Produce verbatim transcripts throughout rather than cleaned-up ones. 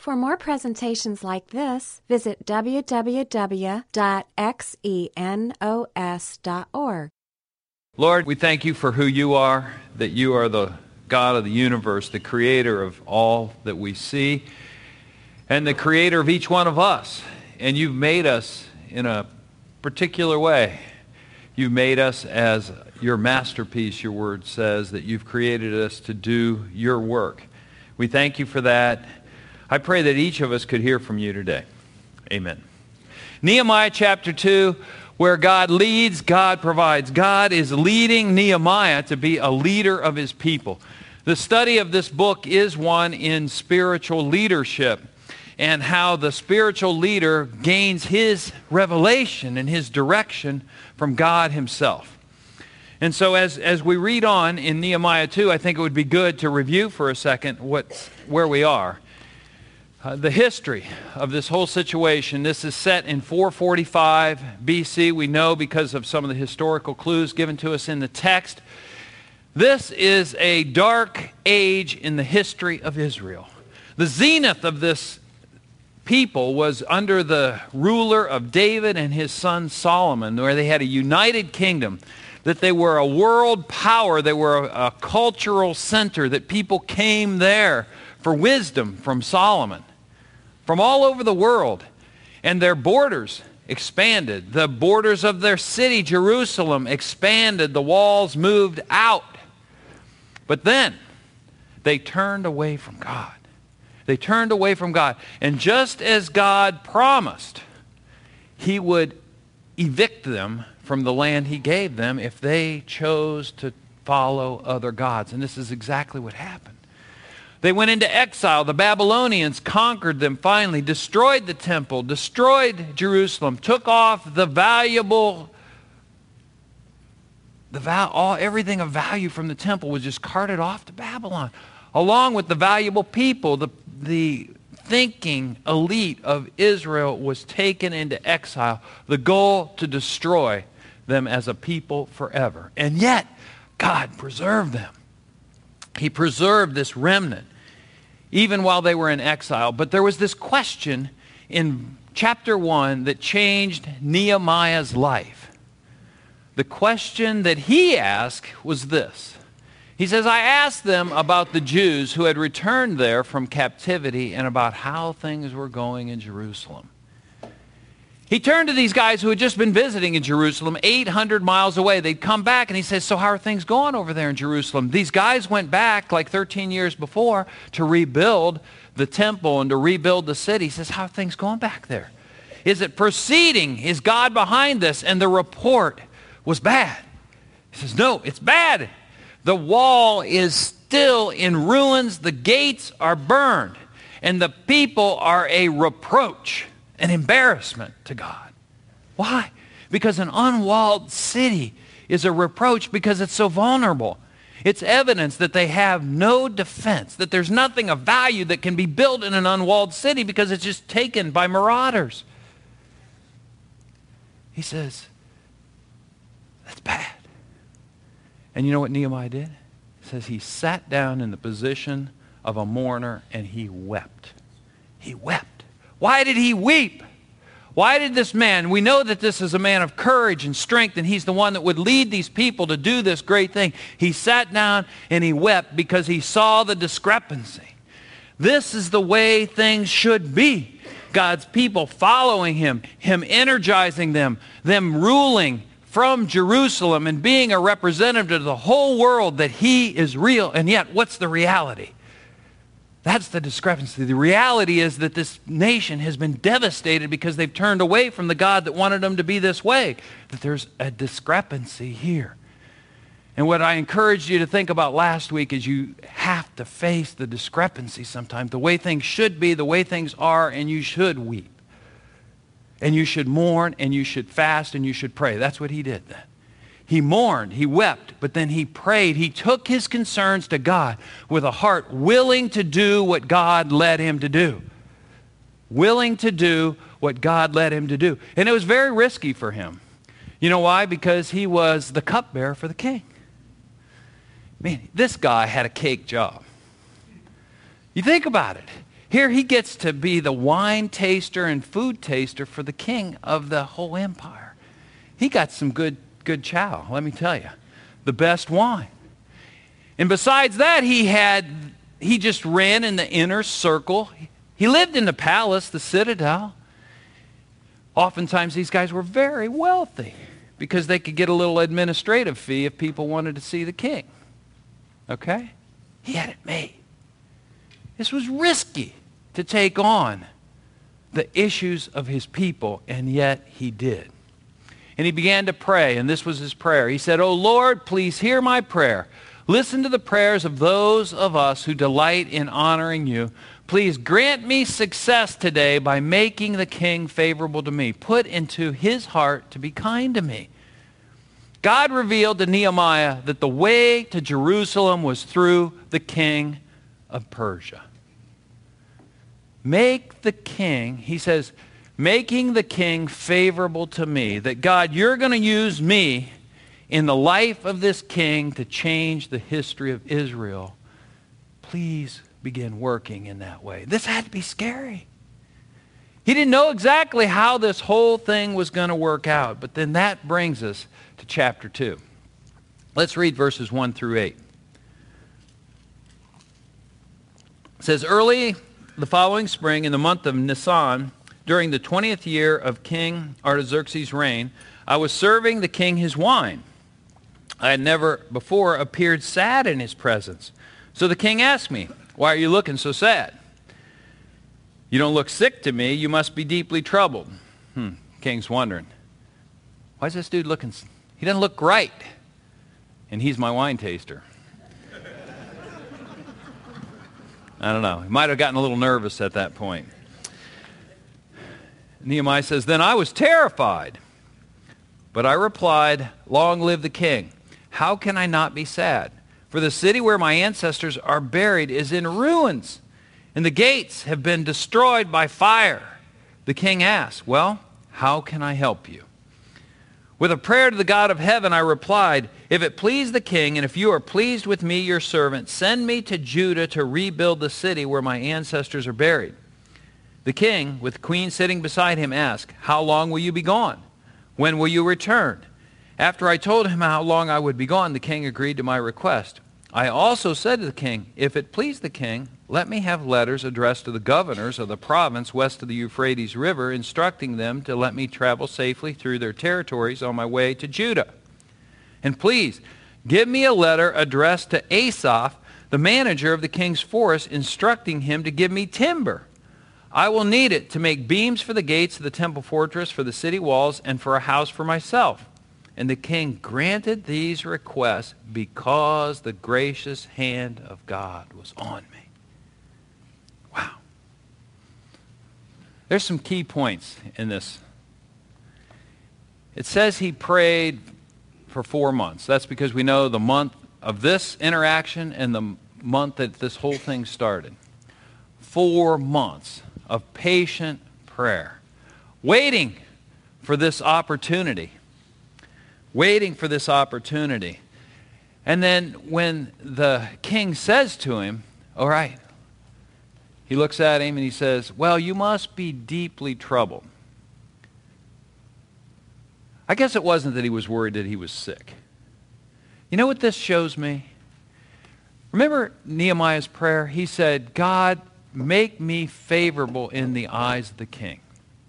For more presentations like this, visit w w w dot xenos dot org. Lord, we thank you for who you are, that you are the God of the universe, the creator of all that we see, and the creator of each one of us. And you've made us in a particular way. You've made us as your masterpiece, your word says, that you've created us to do your work. We thank you for that. I pray that each of us could hear from you today. Amen. Nehemiah chapter two, where God leads, God provides. God is leading Nehemiah to be a leader of his people. The study of this book is one in spiritual leadership and how the spiritual leader gains his revelation and his direction from God himself. And so as, as we read on in Nehemiah two, I think it would be good to review for a second what, where we are. Uh, the history of this whole situation. This is set in four forty-five B C. We know because of some of the historical clues given to us in the text. This is a dark age in the history of Israel. The zenith of this people was under the ruler of David and his son Solomon, where they had a united kingdom, that they were a world power, they were a, a cultural center, that people came there for wisdom from Solomon, from all over the world. And their borders expanded. The borders of their city, Jerusalem, expanded. The walls moved out. But then they turned away from God. They turned away from God. And just as God promised, he would evict them from the land he gave them if they chose to follow other gods. And this is exactly what happened. They went into exile. The Babylonians conquered them finally, destroyed the temple, destroyed Jerusalem, took off the valuable, the val, all, everything of value from the temple was just carted off to Babylon, along with the valuable people. The, the thinking elite of Israel was taken into exile, the goal to destroy them as a people forever. And yet, God preserved them. He preserved this remnant even while they were in exile. But there was this question in chapter one that changed Nehemiah's life. The question that he asked was this. He says, I asked them about the Jews who had returned there from captivity and about how things were going in Jerusalem. He turned to these guys who had just been visiting in Jerusalem, eight hundred miles away. They'd come back, and he says, so how are things going over there in Jerusalem? These guys went back like thirteen years before to rebuild the temple and to rebuild the city. He says, how are things going back there? Is it proceeding? Is God behind this? And the report was bad. He says, no, it's bad. The wall is still in ruins. The gates are burned. And the people are a reproach, an embarrassment to God. Why? Because an unwalled city is a reproach because it's so vulnerable. It's evidence that they have no defense, that there's nothing of value that can be built in an unwalled city because it's just taken by marauders. He says, that's bad. And you know what Nehemiah did? It says he sat down in the position of a mourner and he wept. He wept. Why did he weep? Why did this man, we know that this is a man of courage and strength, and he's the one that would lead these people to do this great thing. He sat down and he wept because he saw the discrepancy. This is the way things should be. God's people following him, him energizing them, them ruling from Jerusalem and being a representative to the whole world that he is real. And yet, what's the reality? That's the discrepancy. The reality is that this nation has been devastated because they've turned away from the God that wanted them to be this way. That there's a discrepancy here. And what I encouraged you to think about last week is you have to face the discrepancy sometimes. The way things should be, the way things are, and you should weep. And you should mourn, and you should fast, and you should pray. That's what he did then. He mourned, he wept, but then he prayed. He took his concerns to God with a heart willing to do what God led him to do. Willing to do what God led him to do. And it was very risky for him. You know why? Because he was the cupbearer for the king. Man, this guy had a cake job. You think about it. Here he gets to be the wine taster and food taster for the king of the whole empire. He got some good, good chow, let me tell you. The best wine. And besides that, he had, he just ran in the inner circle. He lived in the palace, the citadel. Oftentimes these guys were very wealthy because they could get a little administrative fee if people wanted to see the king. Okay? He had it made. This was risky to take on the issues of his people, and yet he did. And he began to pray, and this was his prayer. He said, "O Lord, please hear my prayer. Listen to the prayers of those of us who delight in honoring you. Please grant me success today by making the king favorable to me. Put into his heart to be kind to me." God revealed to Nehemiah that the way to Jerusalem was through the king of Persia. Make the king, he says, making the king favorable to me. That God, you're going to use me in the life of this king to change the history of Israel. Please begin working in that way. This had to be scary. He didn't know exactly how this whole thing was going to work out. But then that brings us to chapter two. Let's read verses one through eight. It says, "Early the following spring, in the month of Nisan, during the twentieth year of King Artaxerxes' reign, I was serving the king his wine. I had never before appeared sad in his presence. So the king asked me, 'Why are you looking so sad? You don't look sick to me. You must be deeply troubled.'" Hmm. King's wondering, why is this dude looking? He doesn't look right. And he's my wine taster. I don't know. He might have gotten a little nervous at that point. Nehemiah says, "Then I was terrified. But I replied, 'Long live the king. How can I not be sad? For the city where my ancestors are buried is in ruins, and the gates have been destroyed by fire.' The king asked, 'Well, how can I help you?' With a prayer to the God of heaven, I replied, 'If it please the king, and if you are pleased with me, your servant, send me to Judah to rebuild the city where my ancestors are buried.' The king, with the queen sitting beside him, asked, 'How long will you be gone? When will you return?' After I told him how long I would be gone, the king agreed to my request. I also said to the king, 'If it please the king, let me have letters addressed to the governors of the province west of the Euphrates River, instructing them to let me travel safely through their territories on my way to Judah. And please, give me a letter addressed to Asaph, the manager of the king's forest, instructing him to give me timber. I will need it to make beams for the gates of the temple fortress, for the city walls, and for a house for myself.' And the king granted these requests because the gracious hand of God was on me." Wow. There's some key points in this. It says he prayed for four months. That's because we know the month of this interaction and the month that this whole thing started. Four months of patient prayer, waiting for this opportunity. Waiting for this opportunity. And then when the king says to him, all right, he looks at him and he says, "Well, you must be deeply troubled." I guess it wasn't that he was worried that he was sick. You know what this shows me? Remember Nehemiah's prayer? He said, "God, make me favorable in the eyes of the king."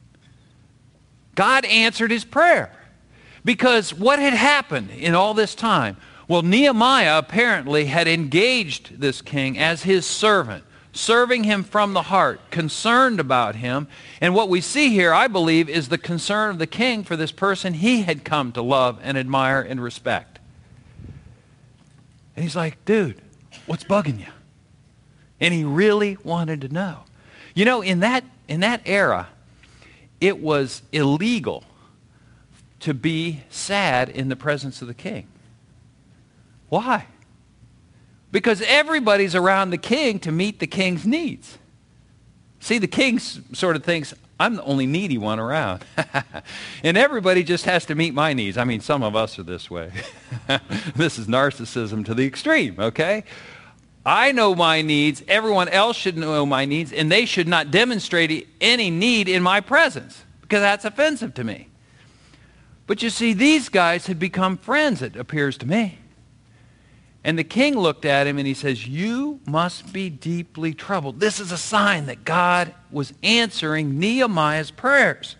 God answered his prayer. Because what had happened in all this time? Well, Nehemiah apparently had engaged this king as his servant, serving him from the heart, concerned about him. And what we see here, I believe, is the concern of the king for this person he had come to love and admire and respect. And he's like, "Dude, what's bugging you?" And he really wanted to know. You know, in that, in that era, it was illegal to be sad in the presence of the king. Why? Because everybody's around the king to meet the king's needs. See, the king sort of thinks, I'm the only needy one around. And everybody just has to meet my needs. I mean, some of us are this way. This is narcissism to the extreme, okay? I know my needs. Everyone else should know my needs, and they should not demonstrate any need in my presence, because that's offensive to me. But you see, these guys had become friends, it appears to me. And the king looked at him and he says, you must be deeply troubled. This is a sign that God was answering Nehemiah's prayers.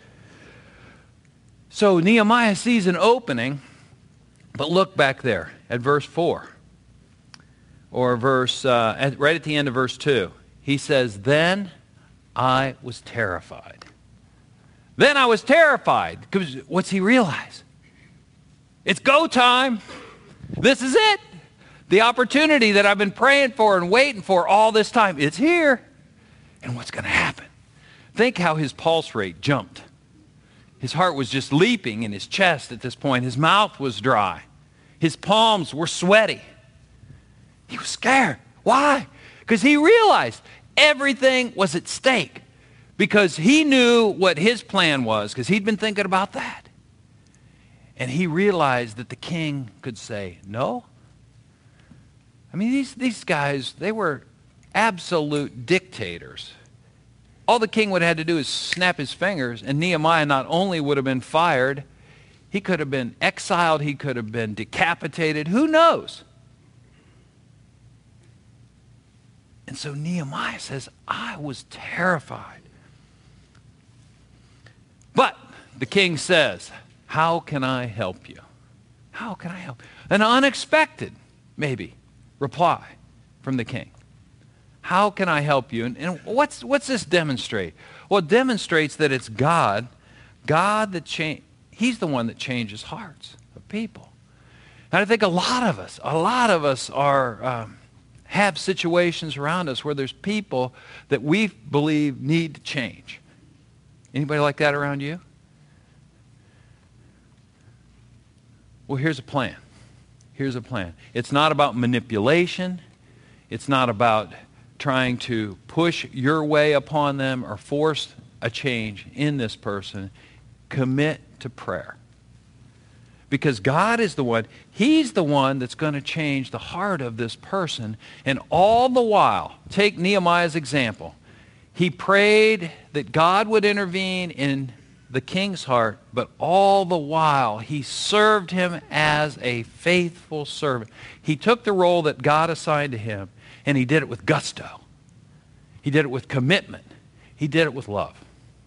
So Nehemiah sees an opening, but look back there at verse four. Or verse, uh, at, right at the end of verse two. He says, then I was terrified. Then I was terrified. Because what's he realize? It's go time. This is it. The opportunity that I've been praying for and waiting for all this time. It's here. And what's going to happen? Think how his pulse rate jumped. His heart was just leaping in his chest at this point. His mouth was dry. His palms were sweaty. He was scared. Why? Because he realized everything was at stake. Because he knew what his plan was, because he'd been thinking about that. And he realized that the king could say, no. I mean, these, these guys, they were absolute dictators. All the king would have had to do is snap his fingers, and Nehemiah not only would have been fired, he could have been exiled, he could have been decapitated, who knows? And so Nehemiah says, I was terrified. But the king says, how can I help you? How can I help? An unexpected, maybe, reply from the king. How can I help you? And, and what's, what's this demonstrate? Well, it demonstrates that it's God, God that change. He's the one that changes hearts of people. And I think a lot of us, a lot of us are um, have situations around us where there's people that we believe need to change. Anybody like that around you? Well, here's a plan. Here's a plan. It's not about manipulation. It's not about trying to push your way upon them or force a change in this person. Commit to prayer. Because God is the one, He's the one that's going to change the heart of this person. And all the while, take Nehemiah's example. He prayed that God would intervene in the king's heart, but all the while he served him as a faithful servant. He took the role that God assigned to him, and he did it with gusto. He did it with commitment. He did it with love.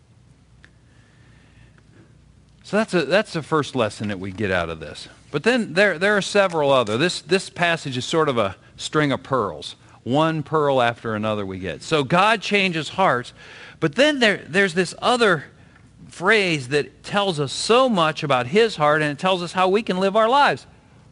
So that's a, that's the first lesson that we get out of this. But then there, there are several other. This, this passage is sort of a string of pearls. One pearl after another we get. So God changes hearts, but then there, there's this other phrase that tells us so much about His heart, and it tells us how we can live our lives.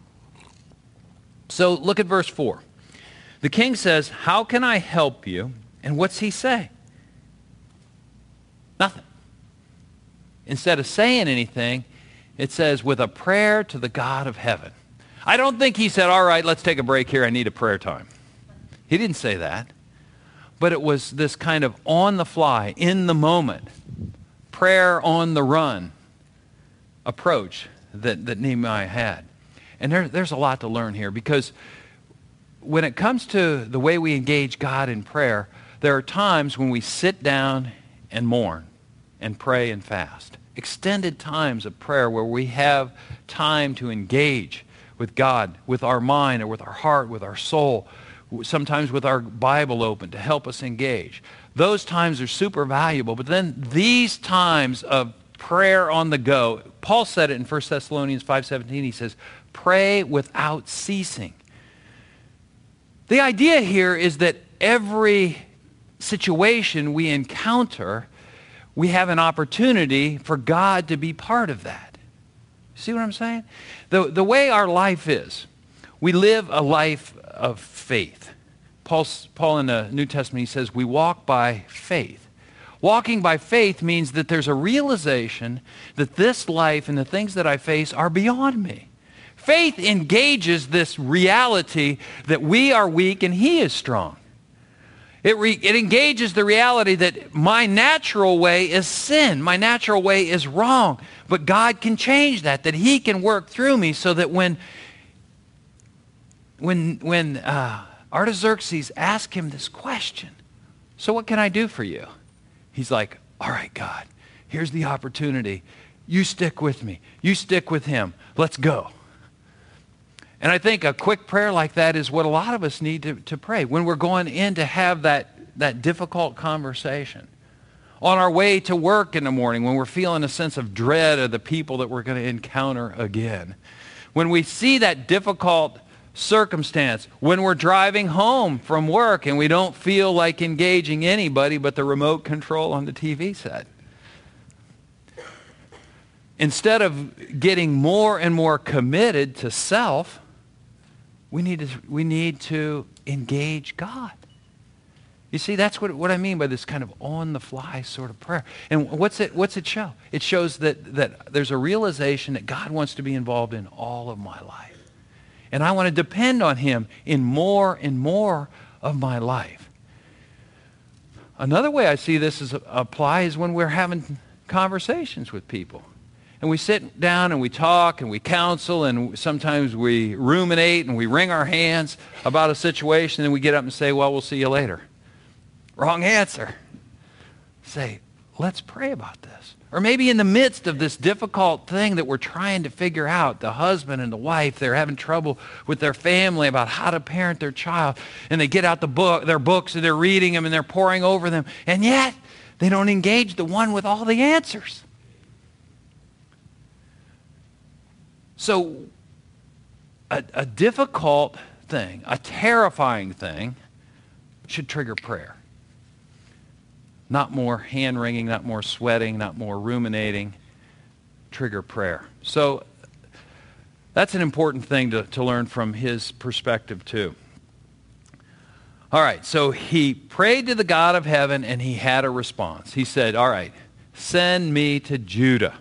So look at verse four. The king says, how can I help you? And what's he say? Nothing. Instead of saying anything, it says, with a prayer to the God of heaven. I don't think he said, all right, let's take a break here. I need a prayer time. He didn't say that. But it was this kind of on the fly, in the moment, prayer on the run approach that, that Nehemiah had. And there, there's a lot to learn here, because when it comes to the way we engage God in prayer, there are times when we sit down and mourn and pray and fast. Extended times of prayer where we have time to engage with God, with our mind or with our heart, with our soul, sometimes with our Bible open to help us engage. Those times are super valuable. But then these times of prayer on the go, Paul said it in First Thessalonians five seventeen, he says, pray without ceasing. The idea here is that every situation we encounter, we have an opportunity for God to be part of that. See what I'm saying? The, the way our life is, we live a life of faith. Paul, Paul in the New Testament, he says, we walk by faith. Walking by faith means that there's a realization that this life and the things that I face are beyond me. Faith engages this reality that we are weak and He is strong. It, re, it engages the reality that my natural way is sin. My natural way is wrong. But God can change that, that He can work through me so that when, when, when uh, Artaxerxes asked him this question. So what can I do for you? He's like, all right, God, here's the opportunity. You stick with me. You stick with him. Let's go. And I think a quick prayer like that is what a lot of us need to, to pray when we're going in to have that, that difficult conversation. On our way to work in the morning when we're feeling a sense of dread of the people that we're going to encounter again. When we see that difficult circumstance, when we're driving home from work and we don't feel like engaging anybody but the remote control on the T V set. Instead of getting more and more committed to self, we need to, we need to engage God. You see, that's what, what I mean by this kind of on-the-fly sort of prayer. And what's it, what's it show? It shows that, that there's a realization that God wants to be involved in all of my life. And I want to depend on him in more and more of my life. Another way I see this is apply is when we're having conversations with people. And we sit down and we talk and we counsel and sometimes we ruminate and we wring our hands about a situation and we get up and say, well, we'll see you later. Wrong answer. Say, let's pray about this. Or maybe in the midst of this difficult thing that we're trying to figure out, the husband and the wife, they're having trouble with their family about how to parent their child. And they get out the book, their books and they're reading them and they're poring over them. And yet, they don't engage the one with all the answers. So, a, a difficult thing, a terrifying thing, should trigger prayer. Not more hand-wringing, not more sweating, not more ruminating. Trigger prayer. So that's an important thing to, to learn from his perspective too. All right, so he prayed to the God of heaven and he had a response. He said, all right, send me to Judah.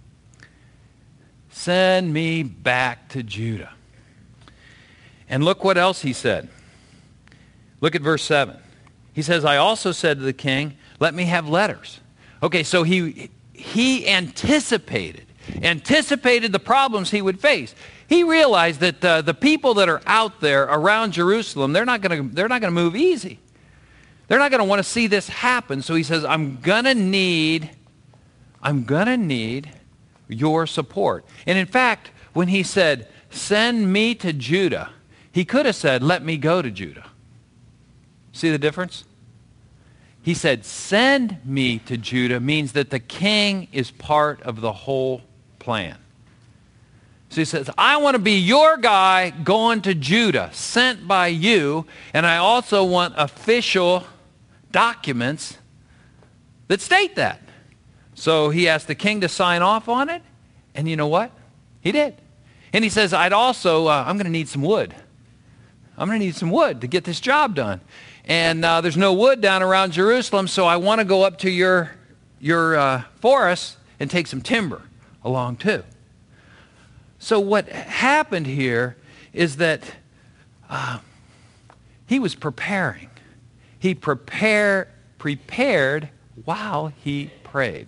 Send me back to Judah. And look what else he said. Look at verse seven. He says, I also said to the king, let me have letters. Okay, so he he anticipated, anticipated the problems he would face. He realized that uh, the people that are out there around Jerusalem, they're not going to they're not going to move easy. They're not going to want to see this happen. So he says, I'm going to need I'm going to need your support. And in fact, when he said, send me to Judah, he could have said, let me go to Judah. See the difference? He said, send me to Judah means that the king is part of the whole plan. So he says, I want to be your guy going to Judah, sent by you, and I also want official documents that state that. So he asked the king to sign off on it, and you know what? He did. And he says, I'd also, uh, I'm going to need some wood. I'm going to need some wood to get this job done. And uh, there's no wood down around Jerusalem, so I want to go up to your, your uh, forest and take some timber along too. So what happened here is that uh, he was preparing. He prepare, prepared while he prayed.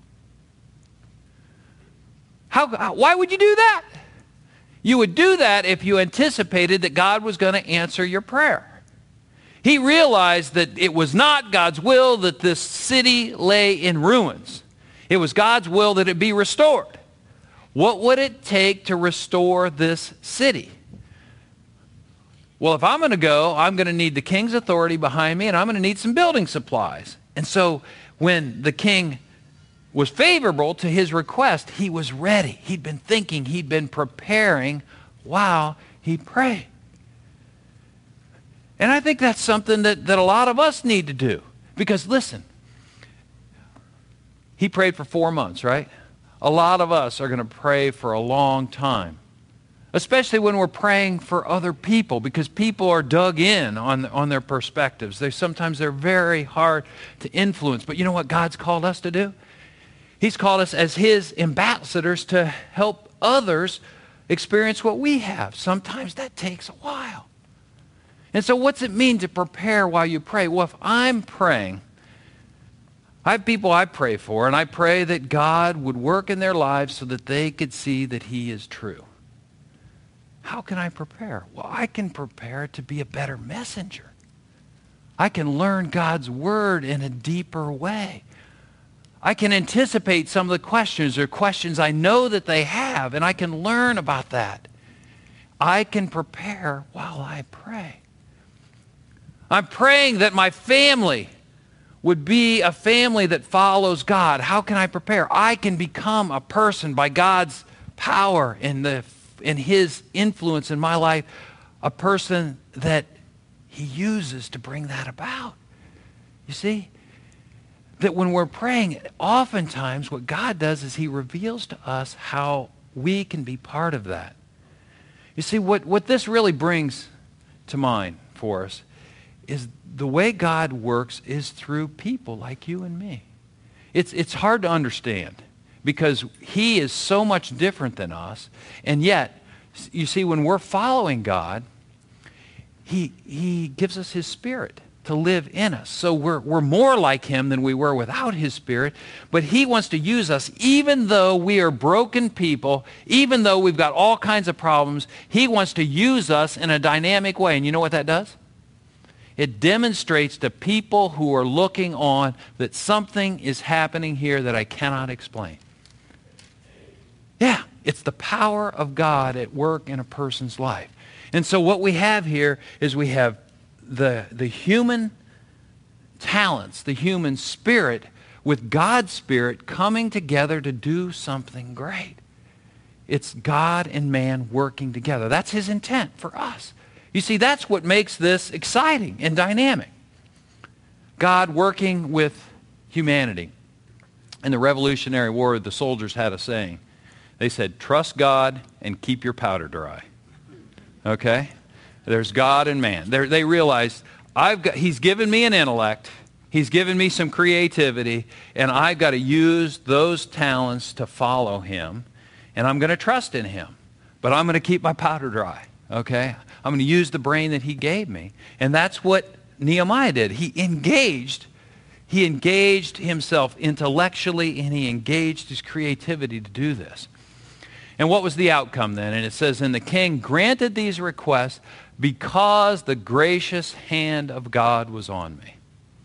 How, why would you do that? You would do that if you anticipated that God was going to answer your prayer. He realized that it was not God's will that this city lay in ruins. It was God's will that it be restored. What would it take to restore this city? Well, if I'm going to go, I'm going to need the king's authority behind me, and I'm going to need some building supplies. And so when the king was favorable to his request, he was ready. He'd been thinking, he'd been preparing while he prayed. And I think that's something that, that a lot of us need to do. Because listen, he prayed for four months, right? A lot of us are going to pray for a long time. Especially when we're praying for other people, because people are dug in on, on their perspectives. They sometimes they're very hard to influence. But you know what God's called us to do? He's called us as his ambassadors to help others experience what we have. Sometimes that takes a while. And so what's it mean to prepare while you pray? Well, if I'm praying, I have people I pray for, and I pray that God would work in their lives so that they could see that he is true. How can I prepare? Well, I can prepare to be a better messenger. I can learn God's word in a deeper way. I can anticipate some of the questions or questions I know that they have, and I can learn about that. I can prepare while I pray. I'm praying that my family would be a family that follows God. How can I prepare? I can become a person by God's power and the in his influence in my life, a person that he uses to bring that about. You see? That when we're praying, oftentimes what God does is he reveals to us how we can be part of that. You see, what, what this really brings to mind for us is the way God works is through people like you and me. It's, it's hard to understand because he is so much different than us. And yet, you see, when we're following God, he, he gives us his Spirit to live in us. So we're, we're more like him than we were without his Spirit. But he wants to use us even though we are broken people, even though we've got all kinds of problems. He wants to use us in a dynamic way. And you know what that does? It demonstrates to people who are looking on that something is happening here that I cannot explain. Yeah, it's the power of God at work in a person's life. And so what we have here is we have the, the human talents, the human spirit, with God's Spirit coming together to do something great. It's God and man working together. That's his intent for us. You see, that's what makes this exciting and dynamic. God working with humanity. In the Revolutionary War, the soldiers had a saying. They said, trust God and keep your powder dry. Okay? There's God and man. They're, they realized, I've got, he's given me an intellect, he's given me some creativity, and I've got to use those talents to follow him, and I'm going to trust in him. But I'm going to keep my powder dry. Okay? I'm going to use the brain that he gave me. And that's what Nehemiah did. He engaged, he engaged himself intellectually, and he engaged his creativity to do this. And what was the outcome then? And it says, and the king granted these requests because the gracious hand of God was on me.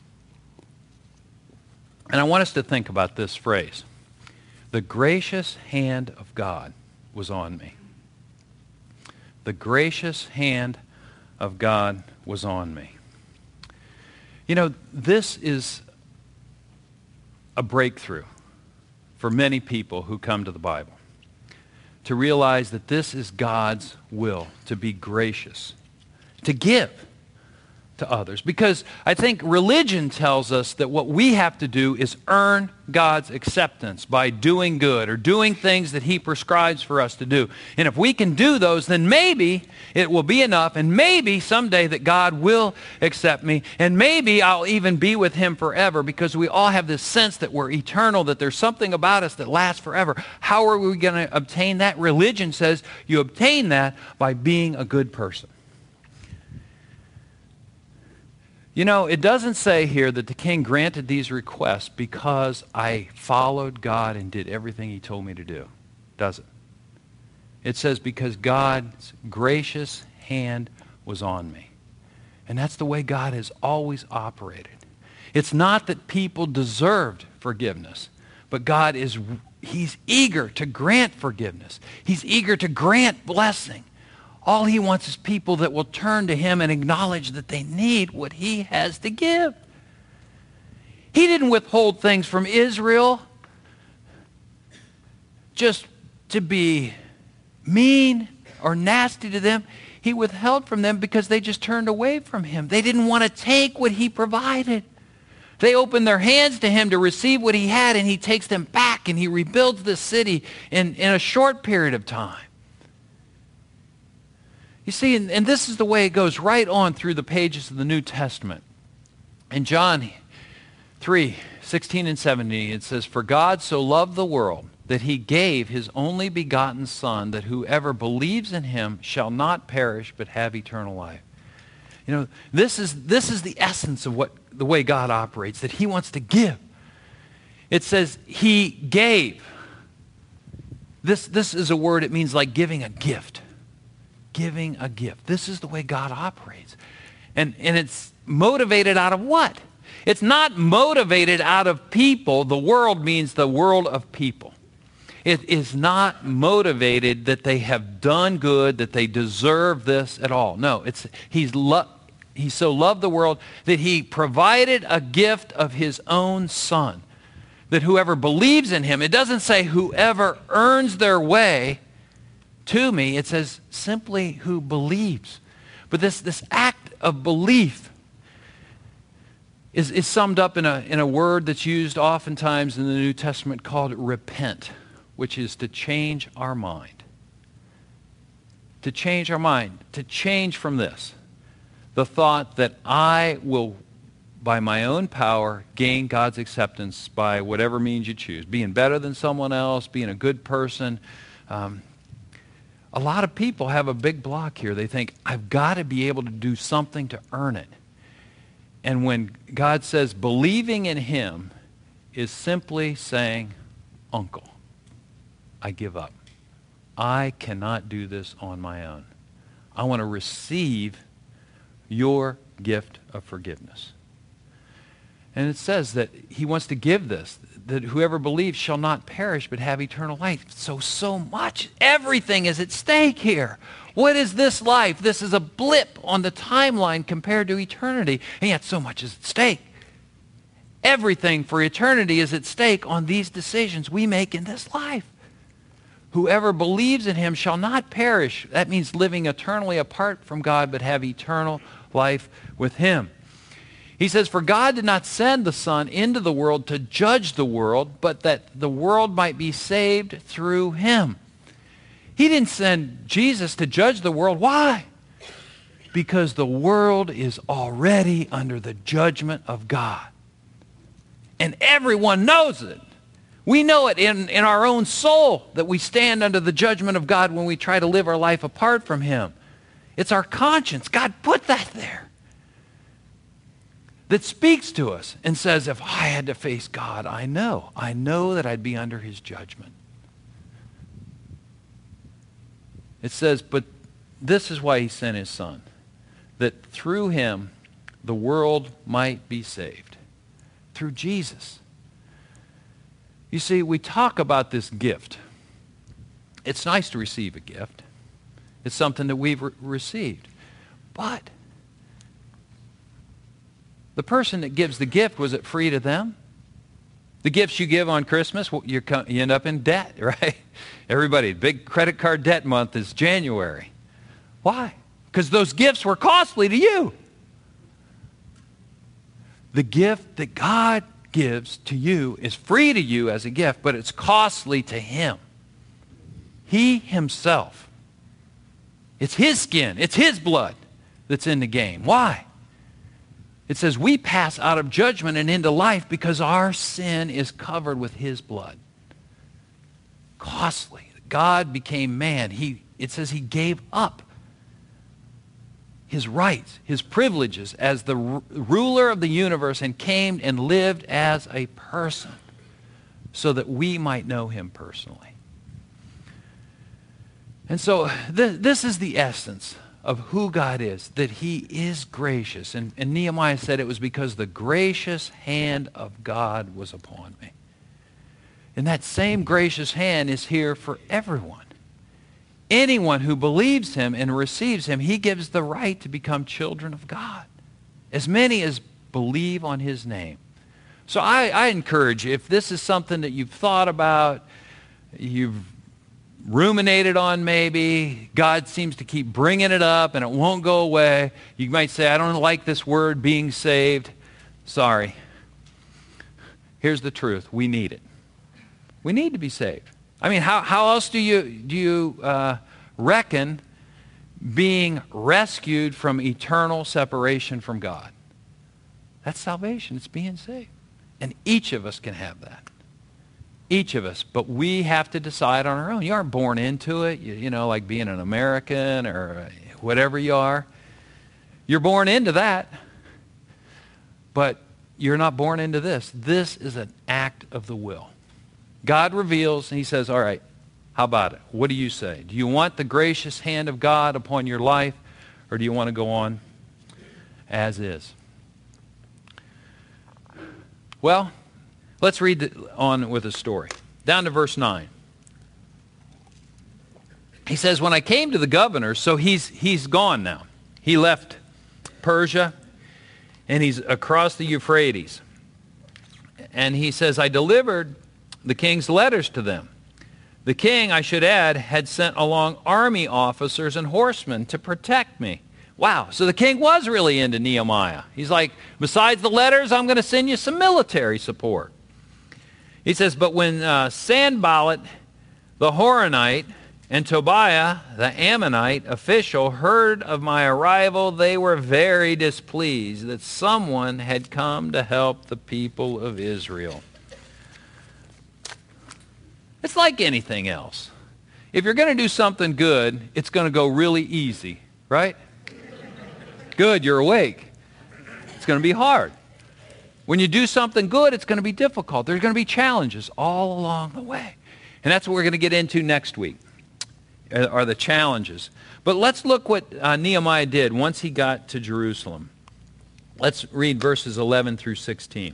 And I want us to think about this phrase. The gracious hand of God was on me. The gracious hand of God was on me. You know, this is a breakthrough for many people who come to the Bible. To realize that this is God's will, to be gracious, to give to others. Because I think religion tells us that what we have to do is earn God's acceptance by doing good or doing things that he prescribes for us to do. And if we can do those, then maybe it will be enough, and maybe someday that God will accept me, and maybe I'll even be with him forever, because we all have this sense that we're eternal, that there's something about us that lasts forever. How are we going to obtain that? Religion says you obtain that by being a good person. You know, it doesn't say here that the king granted these requests because I followed God and did everything he told me to do, does it? It says because God's gracious hand was on me. And that's the way God has always operated. It's not that people deserved forgiveness, but God is, he's eager to grant forgiveness. He's eager to grant blessing. All he wants is people that will turn to him and acknowledge that they need what he has to give. He didn't withhold things from Israel just to be mean or nasty to them. He withheld from them because they just turned away from him. They didn't want to take what he provided. They opened their hands to him to receive what he had, and he takes them back, and he rebuilds the city in, in a short period of time. You see, and, and this is the way it goes right on through the pages of the New Testament. In John three, sixteen and seventeen, it says, for God so loved the world that he gave his only begotten Son, that whoever believes in him shall not perish but have eternal life. You know, this is, this is the essence of what the way God operates, that he wants to give. It says he gave. This, this is a word, it means like giving a gift. giving a gift. This is the way God operates. And, and it's motivated out of what? It's not motivated out of people. The world means the world of people. It is not motivated that they have done good, that they deserve this at all. No, it's he's lo- he so loved the world that he provided a gift of his own Son, that whoever believes in him, it doesn't say whoever earns their way to me, it says simply who believes. But this, this act of belief is, is summed up in a, in a word that's used oftentimes in the New Testament called repent, which is to change our mind. To change our mind. To change from this. The thought that I will, by my own power, gain God's acceptance by whatever means you choose. Being better than someone else, being a good person. Um, a lot of people have a big block here. They think, I've got to be able to do something to earn it. And when God says believing in him is simply saying, Uncle, I give up. I cannot do this on my own. I want to receive your gift of forgiveness. And it says that he wants to give this, that whoever believes shall not perish but have eternal life. So, so much, everything is at stake here. What is this life? This is a blip on the timeline compared to eternity, and yet so much is at stake. Everything for eternity is at stake on these decisions we make in this life. Whoever believes in him shall not perish. That means living eternally apart from God, but have eternal life with him. He says, for God did not send the Son into the world to judge the world, but that the world might be saved through him. He didn't send Jesus to judge the world. Why? Because the world is already under the judgment of God. And everyone knows it. We know it in, in our own soul that we stand under the judgment of God when we try to live our life apart from him. It's our conscience. God put that there. That speaks to us and says, if I had to face God, I know. I know that I'd be under his judgment. It says, but this is why he sent his Son, that through him the world might be saved. Through Jesus. You see, we talk about this gift. It's nice to receive a gift. It's something that we've re- received. But the person that gives the gift, was it free to them? The gifts you give on Christmas, well, you end up in debt, right? Everybody, big credit card debt month is January. Why? Because those gifts were costly to you. The gift that God gives to you is free to you as a gift, but it's costly to him. He himself. It's his skin. It's his blood that's in the game. Why? It says we pass out of judgment and into life because our sin is covered with his blood. Costly. God became man. He, it says he gave up his rights, his privileges as the r- ruler of the universe and came and lived as a person so that we might know him personally. And so th- this is the essence of who God is, that he is gracious. And, and Nehemiah said it was because the gracious hand of God was upon me. And that same gracious hand is here for everyone. Anyone who believes him and receives him, he gives the right to become children of God. As many as believe on his name. So I, I encourage you, if this is something that you've thought about, you've ruminated on maybe, God seems to keep bringing it up and it won't go away. You might say, I don't like this word, being saved. Sorry. Here's the truth. We need it. We need to be saved. I mean, how, how else do you, do you uh, reckon being rescued from eternal separation from God? That's salvation. It's being saved. And each of us can have that. Each of us. But we have to decide on our own. You aren't born into it, you, you know, like being an American or whatever you are. You're born into that. But you're not born into this. This is an act of the will. God reveals, and he says, all right, how How about it? What do you say? Do you want the gracious hand of God upon your life, or do you want to go on as is? Well, let's read the, on with a story. Down to verse nine. He says, when I came to the governor, so he's, he's gone now. He left Persia, and he's across the Euphrates. And he says, I delivered the king's letters to them. The king, I should add, had sent along army officers and horsemen to protect me. Wow, so the king was really into Nehemiah. He's like, besides the letters, I'm going to send you some military support. He says, but when uh, Sanballat the Horonite and Tobiah the Ammonite official heard of my arrival, they were very displeased that someone had come to help the people of Israel. It's like anything else. If you're going to do something good, it's going to go really easy, right? Good, you're awake. It's going to be hard. When you do something good, it's going to be difficult. There's going to be challenges all along the way. And that's what we're going to get into next week, are the challenges. But let's look what uh, Nehemiah did once he got to Jerusalem. Let's read verses eleven through sixteen.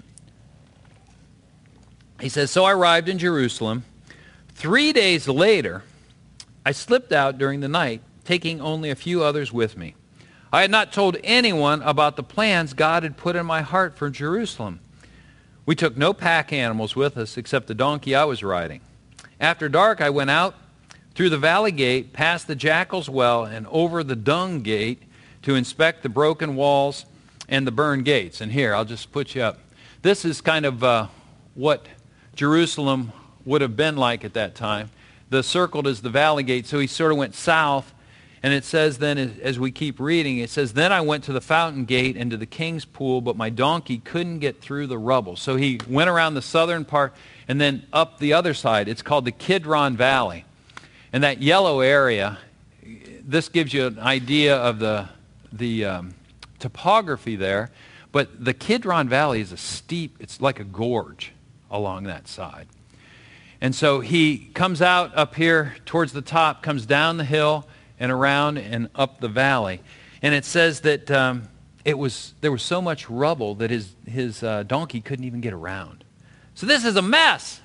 He says, so I arrived in Jerusalem. Three days later, I slipped out during the night, taking only a few others with me. I had not told anyone about the plans God had put in my heart for Jerusalem. We took no pack animals with us except the donkey I was riding. After dark, I went out through the valley gate, past the jackal's well, and over the dung gate to inspect the broken walls and the burned gates. And here, I'll just put you up. This is kind of uh, what Jerusalem would have been like at that time. The circled is the valley gate, so he sort of went south. And it says then, as we keep reading, it says, then I went to the fountain gate and to the king's pool, but my donkey couldn't get through the rubble. So he went around the southern part and then up the other side. It's called the Kidron Valley. And that yellow area, this gives you an idea of the, the um, topography there. But the Kidron Valley is a steep, it's like a gorge along that side. And so he comes out up here towards the top, comes down the hill, and around and up the valley. And it says that um, it was there was so much rubble that his, his uh, donkey couldn't even get around. So this is a mess.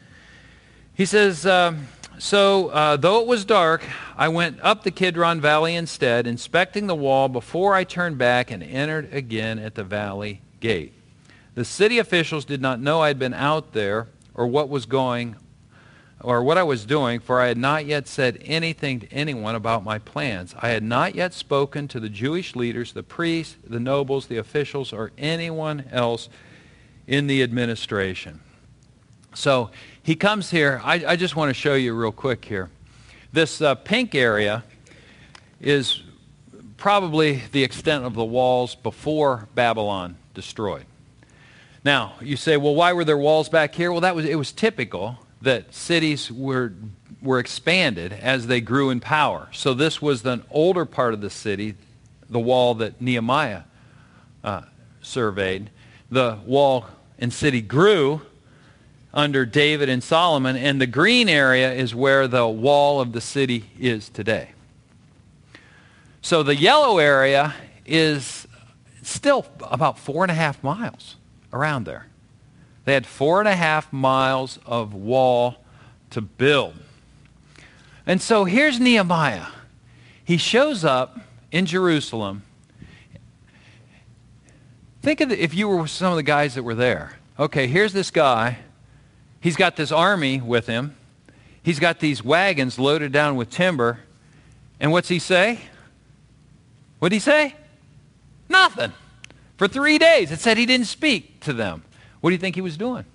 He says, um, so uh, though it was dark, I went up the Kidron Valley instead, inspecting the wall before I turned back and entered again at the valley gate. The city officials did not know I had been out there or what was going or what I was doing, for I had not yet said anything to anyone about my plans. I had not yet spoken to the Jewish leaders, the priests, the nobles, the officials, or anyone else in the administration. So he comes here. I, I just want to show you real quick here. This uh, pink area is probably the extent of the walls before Babylon destroyed. Now, you say, well, why were there walls back here? Well, that was it was typical that cities were were expanded as they grew in power. So this was the older part of the city, the wall that Nehemiah uh, surveyed. The wall and city grew under David and Solomon, and the green area is where the wall of the city is today. So the yellow area is still about four and a half miles around there. They had four and a half miles of wall to build. And so here's Nehemiah. He shows up in Jerusalem. Think of the, if you were some of the guys that were there. Okay, here's this guy. He's got this army with him. He's got these wagons loaded down with timber. And what's he say? What'd he say? Nothing. For three days. It said he didn't speak to them. What do you think he was doing?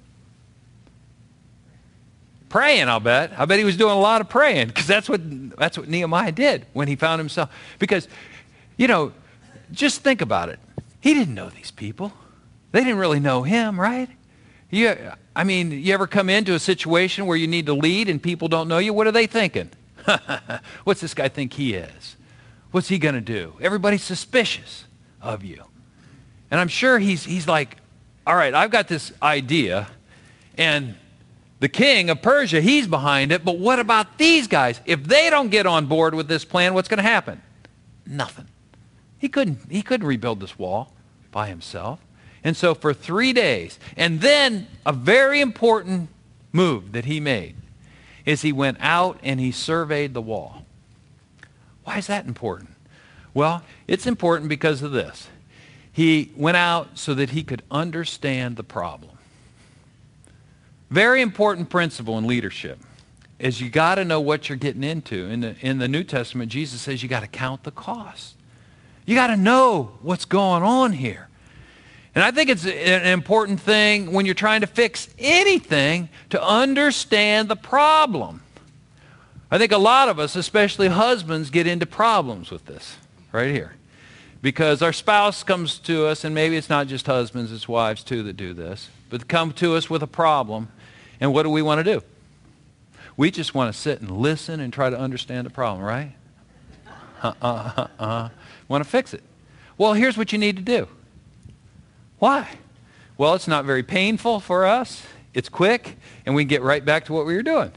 Praying, I'll bet. I bet he was doing a lot of praying, because that's what that's what Nehemiah did when he found himself. Because, you know, just think about it. He didn't know these people. They didn't really know him, right? You, I mean, you ever come into a situation where you need to lead and people don't know you? What are they thinking? What's this guy think he is? What's he going to do? Everybody's suspicious of you. And I'm sure he's he's like, all right, I've got this idea, and The king of Persia, he's behind it, but what about these guys? If they don't get on board with this plan, what's going to happen? Nothing. He couldn't, he couldn't rebuild this wall by himself. And so for three days, and then a very important move that he made is he went out and he surveyed the wall. Why is that important? Well, it's important because of this. He went out so that he could understand the problem. Very important principle in leadership is you got to know what you're getting into. In the, in the New Testament, Jesus says you got to count the cost. You got to know what's going on here. And I think it's an important thing when you're trying to fix anything to understand the problem. I think a lot of us, especially husbands, get into problems with this right here. Because our spouse comes to us, and maybe it's not just husbands, it's wives too that do this, but come to us with a problem, and what do we want to do? We just want to sit and listen and try to understand the problem, right? Uh-uh, uh-uh. Want to fix it. Well, here's what you need to do. Why? Well, it's not very painful for us. It's quick, and we can get right back to what we were doing.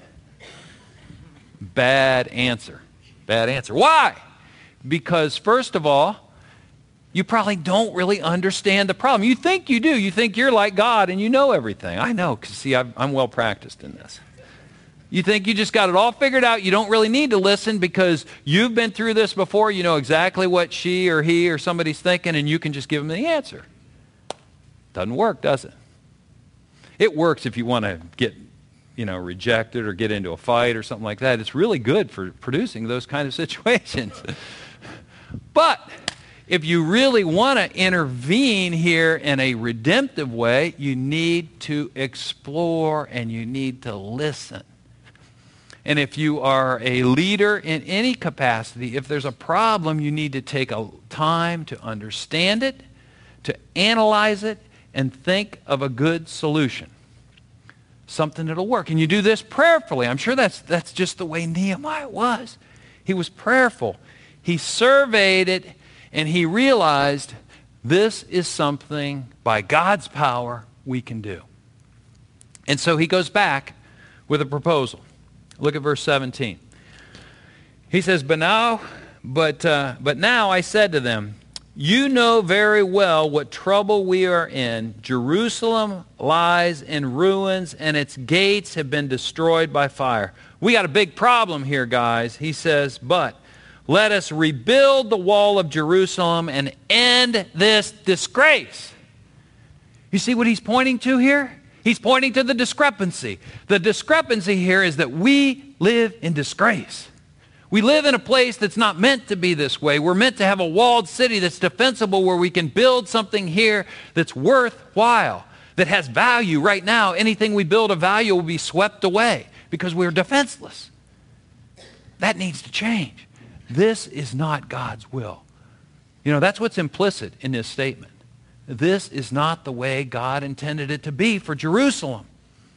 Bad answer. Bad answer. Why? Because, first of all, you probably don't really understand the problem. You think you do. You think you're like God and you know everything. I know, because, see, I've, I'm well practiced in this. You think you just got it all figured out. You don't really need to listen because you've been through this before. You know exactly what she or he or somebody's thinking, and you can just give them the answer. Doesn't work, does it? It works if you want to get, you know, rejected or get into a fight or something like that. It's really good for producing those kind of situations. But if you really want to intervene here in a redemptive way, you need to explore and you need to listen. And if you are a leader in any capacity, if there's a problem, you need to take a time to understand it, to analyze it, and think of a good solution. Something that'll work. And you do this prayerfully. I'm sure that's, that's just the way Nehemiah was. He was prayerful. He surveyed it, and he realized this is something by God's power we can do. And so he goes back with a proposal. Look at verse seventeen. He says, but now, but, uh, but now I said to them, you know very well what trouble we are in. Jerusalem lies in ruins, and its gates have been destroyed by fire. We got a big problem here, guys. He says, but let us rebuild the wall of Jerusalem and end this disgrace. You see what he's pointing to here? He's pointing to the discrepancy. The discrepancy here is that we live in disgrace. We live in a place that's not meant to be this way. We're meant to have a walled city that's defensible, where we can build something here that's worthwhile, that has value. Right now, anything we build of value will be swept away because we're defenseless. That needs to change. This is not God's will. You know, that's what's implicit in this statement. This is not the way God intended it to be for Jerusalem.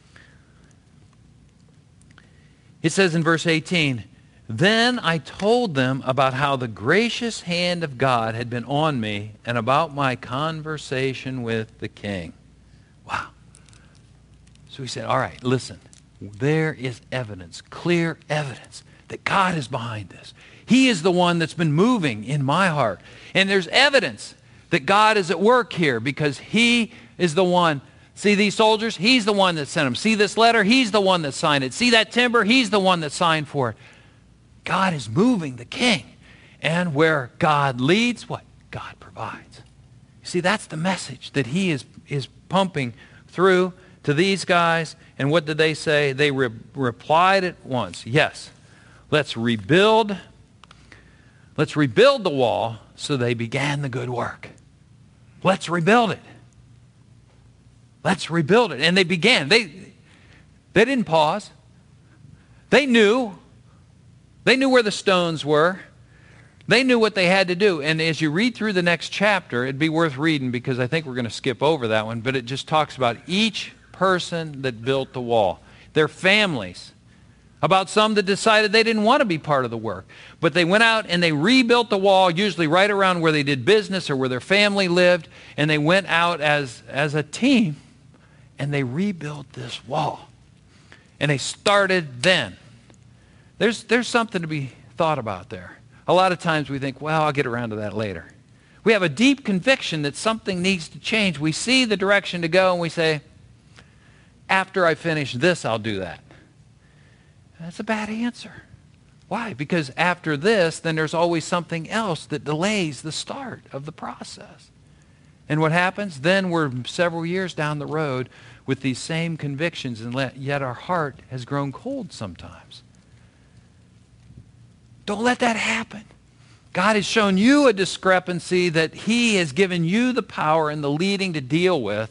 It says in verse eighteen, then I told them about how the gracious hand of God had been on me and about my conversation with the king. Wow. So he said, all right, listen, there is evidence, clear evidence that God is behind this. He is the one that's been moving in my heart. And there's evidence that God is at work here because he is the one. See these soldiers? He's the one that sent them. See this letter? He's the one that signed it. See that timber? He's the one that signed for it. God is moving the king. And where God leads, what? God provides. You see, that's the message that he is, is pumping through to these guys. And what did they say? They re- replied at once. Yes, let's rebuild. Let's rebuild the wall. So they began the good work. Let's rebuild it. Let's rebuild it. And they began. They, they didn't pause. They knew. They knew where the stones were. They knew what they had to do. And as you read through the next chapter, it'd be worth reading because I think we're going to skip over that one. But it just talks about each person that built the wall. Their families. About some that decided they didn't want to be part of the work. But they went out and they rebuilt the wall, usually right around where they did business or where their family lived. And they went out as, as a team and they rebuilt this wall. And they started then. There's, there's something to be thought about there. A lot of times we think, well, I'll get around to that later. We have a deep conviction that something needs to change. We see the direction to go and we say, after I finish this, I'll do that. That's a bad answer. Why? Because after this, then there's always something else that delays the start of the process. And what happens? Then we're several years down the road with these same convictions, and yet our heart has grown cold sometimes. Don't let that happen. God has shown you a discrepancy that he has given you the power and the leading to deal with.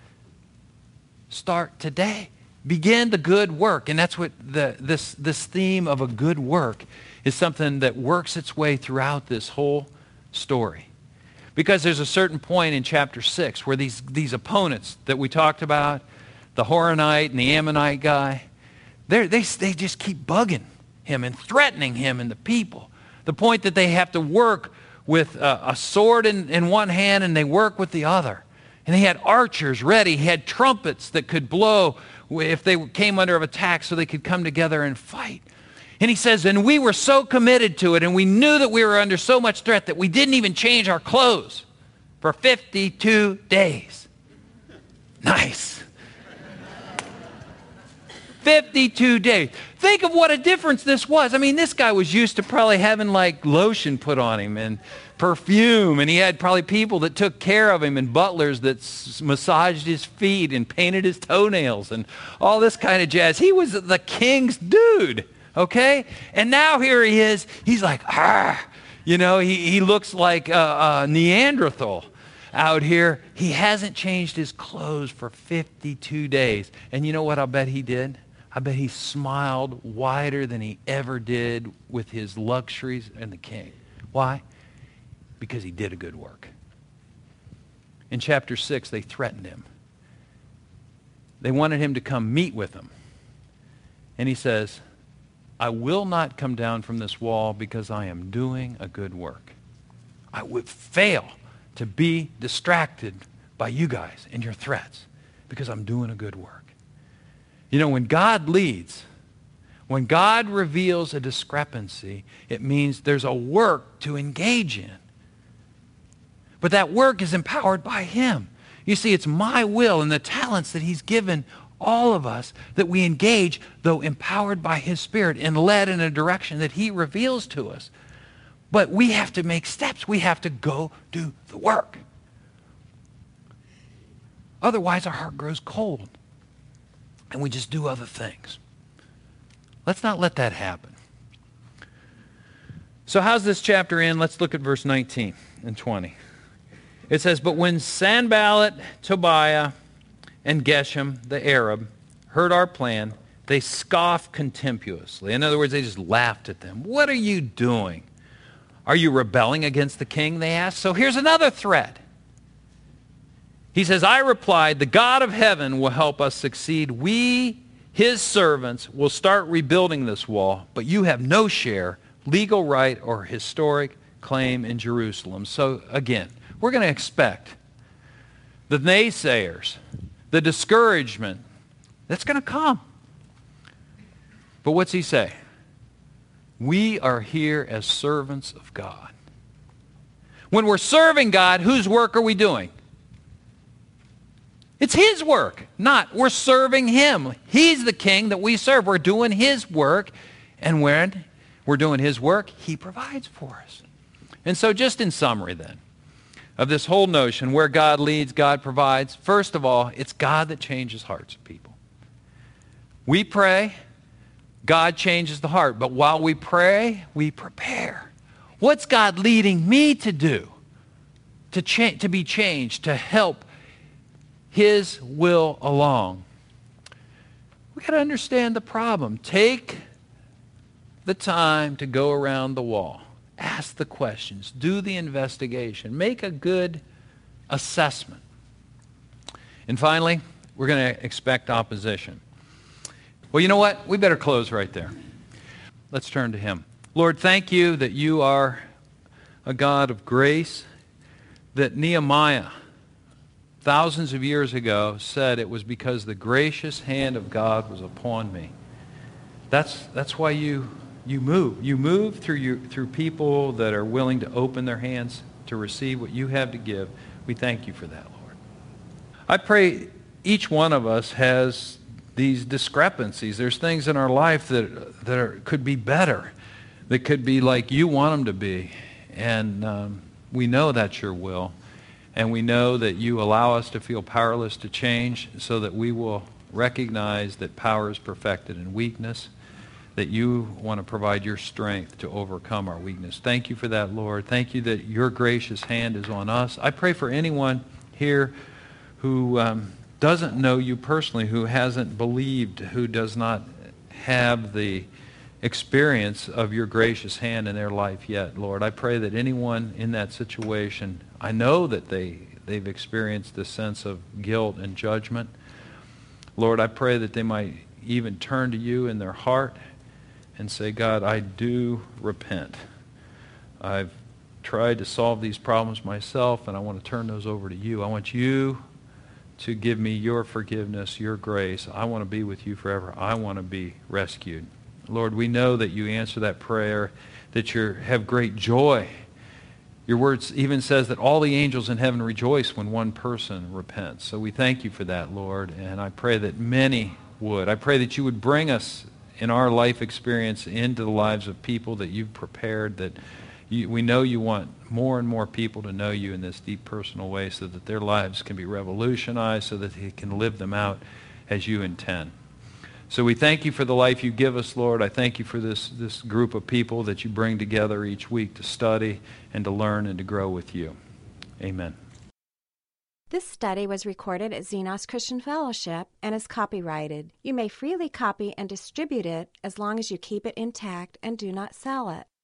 Start today. Begin the good work. And that's what the, this, this theme of a good work is, something that works its way throughout this whole story. Because there's a certain point in chapter six where these, these opponents that we talked about, the Horonite and the Ammonite guy, they they just keep bugging him and threatening him and the people. The point that they have to work with a, a sword in, in one hand and they work with the other. And he had archers ready. He had trumpets that could blow if they came under attack so they could come together and fight. And he says, and we were so committed to it and we knew that we were under so much threat that we didn't even change our clothes for fifty-two days. Nice. fifty-two days. Think of what a difference this was. I mean, this guy was used to probably having like lotion put on him and perfume, and he had probably people that took care of him and butlers that s- massaged his feet and painted his toenails and all this kind of jazz. He was the king's dude, okay? And now here he is. He's like, ah, you know, he, he looks like a, a Neanderthal out here. He hasn't changed his clothes for fifty-two days. And you know what I bet he did? I bet he smiled wider than he ever did with his luxuries and the king. Why? Because he did a good work. In chapter six, they threatened him. They wanted him to come meet with them. And he says, I will not come down from this wall because I am doing a good work. I would fail to be distracted by you guys and your threats because I'm doing a good work. You know, when God leads, when God reveals a discrepancy, it means there's a work to engage in. But that work is empowered by him. You see, it's my will and the talents that he's given all of us that we engage, though empowered by his Spirit and led in a direction that he reveals to us. But we have to make steps. We have to go do the work. Otherwise, our heart grows cold and we just do other things. Let's not let that happen. So how's this chapter end? Let's look at verse nineteen and twenty. It says, but when Sanballat, Tobiah, and Geshem, the Arab, heard our plan, they scoffed contemptuously. In other words, they just laughed at them. What are you doing? Are you rebelling against the king, they asked? So here's another threat. He says, I replied, the God of heaven will help us succeed. We, his servants, will start rebuilding this wall, but you have no share, legal right, or historic claim in Jerusalem. So again, we're going to expect the naysayers, the discouragement, that's going to come. But what's he say? We are here as servants of God. When we're serving God, whose work are we doing? It's his work, not we're serving him. He's the king that we serve. We're doing his work, and when we're doing his work, he provides for us. And so just in summary then, of this whole notion, where God leads, God provides. First of all, it's God that changes hearts of people. We pray, God changes the heart. But while we pray, we prepare. What's God leading me to do? To, cha- to be changed, to help his will along. We've got to understand the problem. Take the time to go around the wall. Ask the questions. Do the investigation. Make a good assessment. And finally, we're going to expect opposition. Well, you know what? We better close right there. Let's turn to him. Lord, thank you that you are a God of grace, that Nehemiah thousands of years ago said it was because the gracious hand of God was upon me. That's that's why you you move. You move through you through people that are willing to open their hands to receive what you have to give. We thank you for that, Lord. I pray each one of us has these discrepancies. There's things in our life that that are, could be better, that could be like you want them to be. And um, we know that's your will. And we know that you allow us to feel powerless to change so that we will recognize that power is perfected in weakness, that you want to provide your strength to overcome our weakness. Thank you for that, Lord. Thank you that your gracious hand is on us. I pray for anyone here who um, doesn't know you personally, who hasn't believed, who does not have the experience of your gracious hand in their life yet, Lord. I pray that anyone in that situation, I know that they, they've experienced this sense of guilt and judgment. Lord, I pray that they might even turn to you in their heart and say, God, I do repent. I've tried to solve these problems myself, and I want to turn those over to you. I want you to give me your forgiveness, your grace. I want to be with you forever. I want to be rescued. Lord, we know that you answer that prayer, that you have great joy. Your word even says that all the angels in heaven rejoice when one person repents. So we thank you for that, Lord, and I pray that many would. I pray that you would bring us in our life experience into the lives of people that you've prepared, that you, we know you want more and more people to know you in this deep personal way so that their lives can be revolutionized, so that they can live them out as you intend. So we thank you for the life you give us, Lord. I thank you for this, this group of people that you bring together each week to study and to learn and to grow with you. Amen. This study was recorded at Xenos Christian Fellowship and is copyrighted. You may freely copy and distribute it as long as you keep it intact and do not sell it.